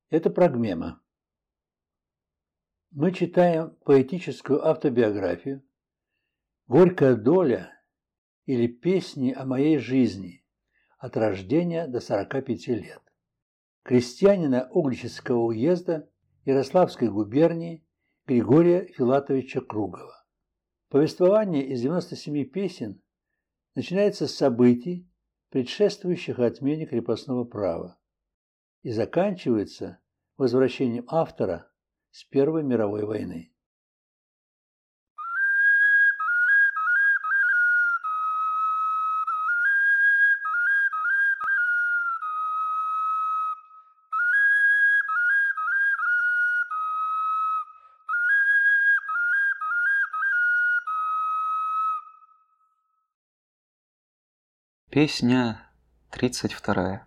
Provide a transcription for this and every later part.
Это прогмема. Мы читаем поэтическую автобиографию «Горькая доля» или «Песни о моей жизни» от рождения до 45 лет крестьянина Угличского уезда Ярославской губернии Григория Филатовича Кругова. Повествование из 97 песен начинается с событий, предшествующих отмене крепостного права, и заканчивается возвращением автора с Первой мировой войны. Песня 32.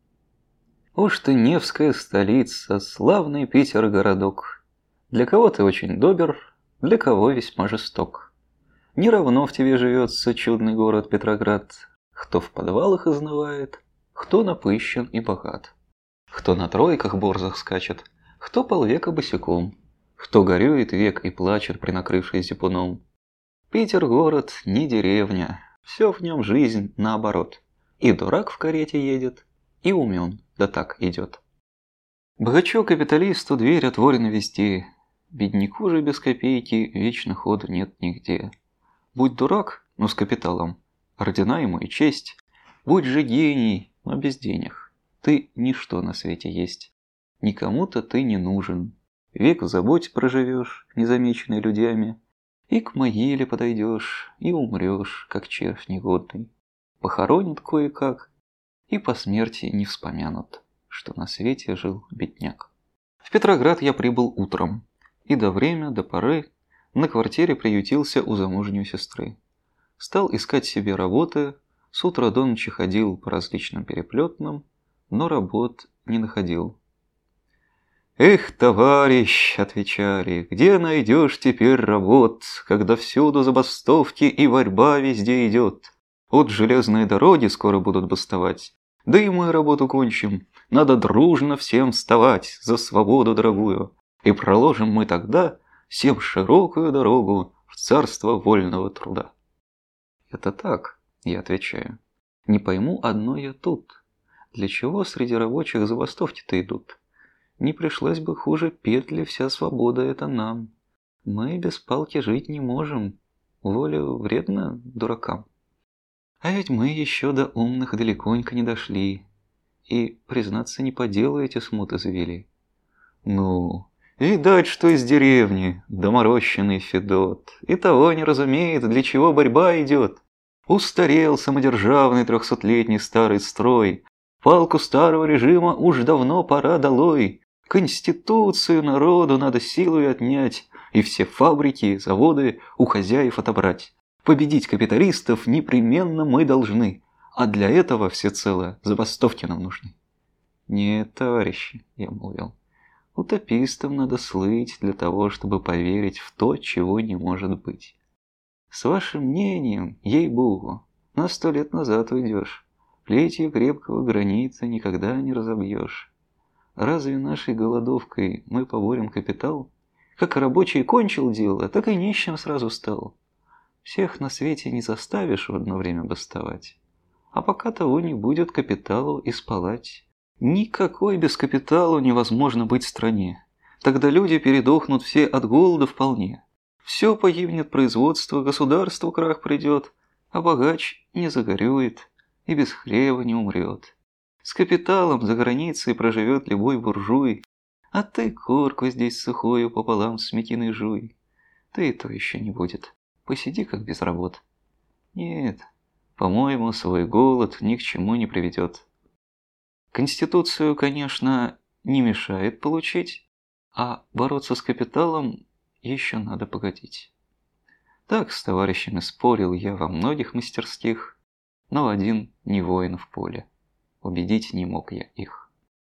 Уж ты Невская столица, славный Питер городок. Для кого ты очень добр, для кого весьма жесток. Не равно в тебе живется чудный город Петроград. Кто в подвалах изнывает, кто напыщен и богат. Кто на тройках борзых скачет, кто полвека босиком, кто горюет век и плачет, принакрывшись зипуном. Питер город не деревня. Все в нем жизнь наоборот. И дурак в карете едет, и умен, да так идет. Богачу-капиталисту дверь отворена везде, бедняку же без копейки вечно ходу нет нигде. Будь дурак, но с капиталом, ордена ему и честь. Будь же гений, но без денег. Ты ничто на свете есть. Никому-то ты не нужен. Век в заботе проживешь, незамеченный людьми. И к могиле подойдешь, и умрешь, как червь негодный. Похоронят кое-как, и по смерти не вспомянут, что на свете жил бедняк. В Петроград я прибыл утром, и до поры на квартире приютился у замужней сестры. Стал искать себе работы, с утра до ночи ходил по различным переплетным, но работ не находил. «Эх, товарищ, — отвечали, — где найдешь теперь работ, когда всюду забастовки и борьба везде идет? Вот железные дороги скоро будут бастовать, да и мы работу кончим. Надо дружно всем вставать за свободу дорогую, и проложим мы тогда всем широкую дорогу в царство вольного труда». «Это так, — я отвечаю, — не пойму одно я тут. Для чего среди рабочих забастовки-то идут? Не пришлось бы хуже петли, вся свобода это нам. Мы без палки жить не можем, воля вредна дуракам. А ведь мы еще до умных далеконько не дошли, и, признаться, не по делу эти смуты завели. Ну, видать, что из деревни, доморощенный Федот, и того не разумеет, для чего борьба идет. Устарел самодержавный 300-летний старый строй, палку старого режима уж давно пора долой. Конституцию народу надо силой отнять, и все фабрики, заводы у хозяев отобрать. Победить капиталистов непременно мы должны, а для этого всецело забастовки нам нужны. Нет, товарищи, я молвил, утопистам надо слыть для того, чтобы поверить в то, чего не может быть. С вашим мнением, ей-богу, на 100 лет назад уйдешь, плетью крепкого граница никогда не разобьешь. Разве нашей голодовкой мы поборем капитал? Как рабочий кончил дело, так и нищим сразу стал. Всех на свете не заставишь в одно время бастовать. А пока того не будет, капиталу и спалать. Никакой без капиталу невозможно быть в стране. Тогда люди передохнут все от голода вполне. Все погибнет производство, государству крах придет, а богач не загорюет и без хлеба не умрет. С капиталом за границей проживет любой буржуй, а ты корку здесь сухую пополам с мекиной жуй. Да и то еще не будет. Посиди как без работ. Нет, по-моему, свой голод ни к чему не приведет. Конституцию, конечно, не мешает получить, а бороться с капиталом еще надо погодить. Так с товарищами спорил я во многих мастерских, но один не воин в поле. Убедить не мог я их.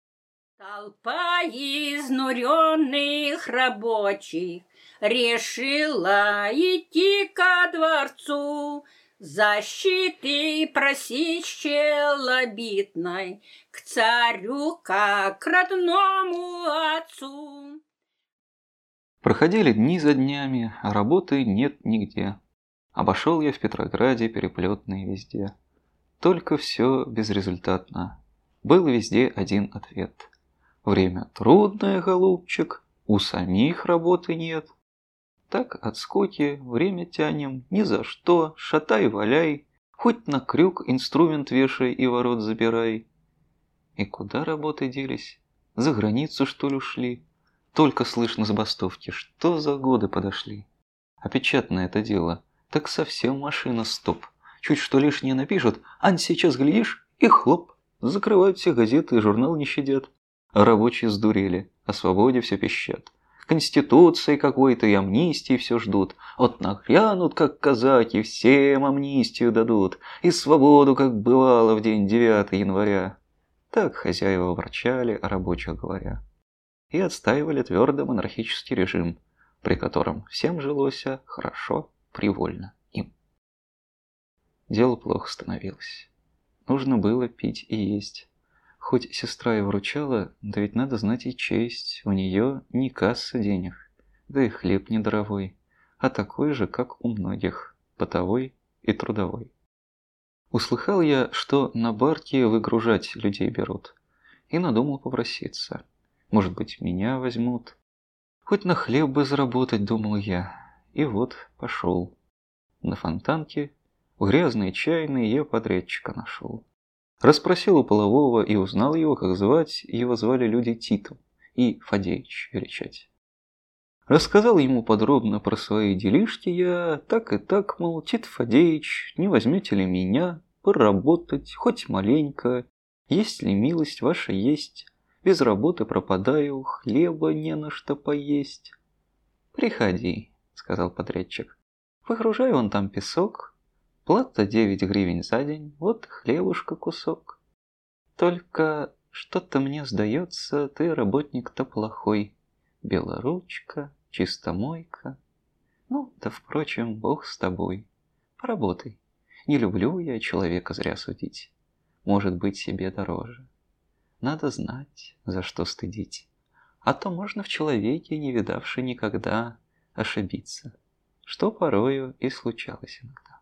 Толпа изнуренных рабочих решила идти ко дворцу. защиты просить челобитной к царю, как к родному отцу. Проходили дни за днями, а работы нет нигде. Обошел я в Петрограде переплетные везде. Только все безрезультатно. Был везде один ответ. Время трудное, голубчик, у самих работы нет. Так от скуки время тянем, ни за что, шатай-валяй, хоть на крюк инструмент вешай и ворот забирай. И куда работы делись? За границу, что ли, ушли? Только слышно забастовки, что за годы подошли. А печатное это дело, так совсем машина стоп. Чуть что лишнее напишут, ань сейчас глядишь, и хлоп, закрывают все газеты и журнал не щадят. А рабочие сдурели, о свободе все пищат. Конституции какой-то и амнистии все ждут. Вот нагрянут, как казаки, всем амнистию дадут. И свободу, как бывало в день 9 января. Так хозяева ворчали, о рабочих говоря. И отстаивали твердо монархический режим, при котором всем жилось хорошо, привольно им. Дело плохо становилось. Нужно было пить и есть. Хоть сестра и выручала, да ведь надо знать и честь. У нее не касса денег, да и хлеб недоровой, а такой же, как у многих, бытовой и трудовой. Услыхал я, что на барке выгружать людей берут, и надумал попроситься. Может быть, меня возьмут. Хоть на хлеб бы заработать, думал я. И вот пошел. На Фонтанке в грязные чайные я подрядчика нашел. Расспросил у полового и узнал его, как звать. Его звали люди Титом и Фадеич величать. Рассказал ему подробно про свои делишки я, так и так, мол, Тит Фадеич, не возьмете ли меня поработать, хоть маленько, есть ли милость ваша есть, без работы пропадаю, хлеба не на что поесть. Приходи, сказал подрядчик, выгружай вон там песок, плата 9 гривен за день, вот хлебушка кусок. Только что-то мне сдается, ты работник-то плохой, белоручка, чистомойка. Ну, да впрочем, Бог с тобой. Поработай. Не люблю я человека зря судить. Может быть, себе дороже. Надо знать, за что стыдить. А то можно в человеке, не видавши никогда, ошибиться, что порою и случалось иногда.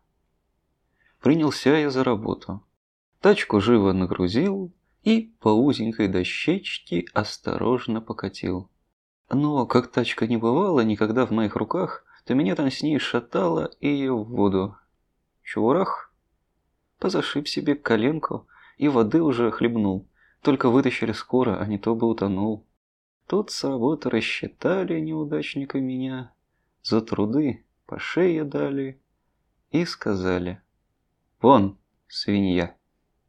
Принялся я за работу. Тачку живо нагрузил и по узенькой дощечке осторожно покатил. Но как тачка не бывала никогда в моих руках, то меня там с ней шатало и ее в воду. Чурах! Позашиб себе коленку и воды уже хлебнул. Только вытащили скоро, а не то бы утонул. Тут с работы рассчитали неудачника меня, за труды по шее дали и сказали: «Вон, свинья».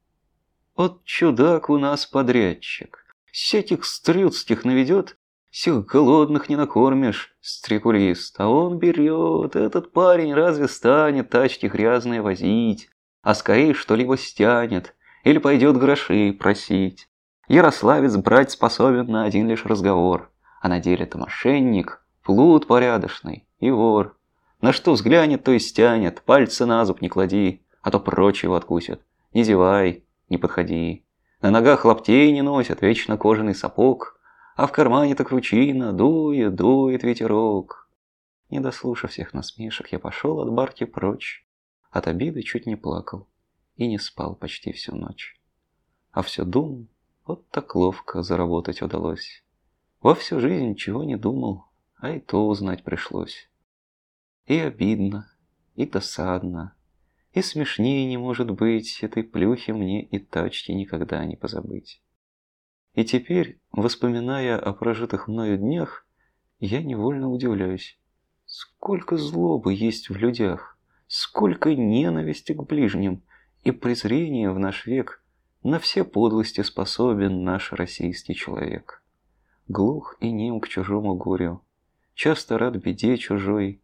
Вот чудак у нас подрядчик, всяких стрюцких наведет, всех голодных не накормишь, стрекулист, а он берет, этот парень разве станет тачки грязные возить, а скорее что-либо стянет или пойдет гроши просить. Ярославец брать способен на один лишь разговор, а на деле-то мошенник, плут порядочный и вор. На что взглянет, то и стянет, пальцы на зуб не клади, а то прочь его откусят. Не зевай, не подходи. На ногах лаптей не носят, вечно кожаный сапог, а в кармане-то кручина, дует, дует ветерок. Не дослушав всех насмешек, я пошел от барки прочь. От обиды чуть не плакал и не спал почти всю ночь. А все думал, вот так ловко заработать удалось. Во всю жизнь ничего не думал, а и то узнать пришлось. И обидно, и досадно, и смешнее не может быть, этой плюхи мне и тачки никогда не позабыть. И теперь, вспоминая о прожитых мною днях, я невольно удивляюсь. Сколько злобы есть в людях, сколько ненависти к ближним и презрения в наш век. На все подлости способен наш российский человек. Глух и нем к чужому горю, часто рад беде чужой,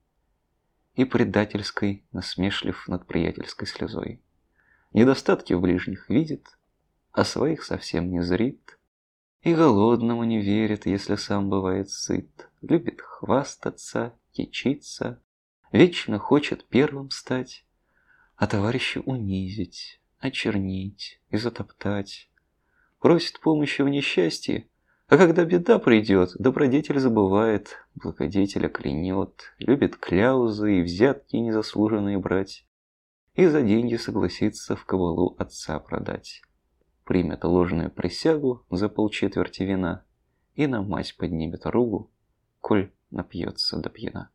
и предательской насмешлив над приятельской слезой. Недостатки в ближних видит, а своих совсем не зрит, и голодному не верит, если сам бывает сыт, любит хвастаться, кичиться, вечно хочет первым стать, А товарища унизить, очернить и затоптать. Просит помощи в несчастье, а когда беда придет, добродетель забывает, благодетеля клянет, любит кляузы и взятки незаслуженные брать, и за деньги согласится в кабалу отца продать. Примет ложную присягу за полчетверти вина и на мать поднимет руку, коль напьется до пьяна.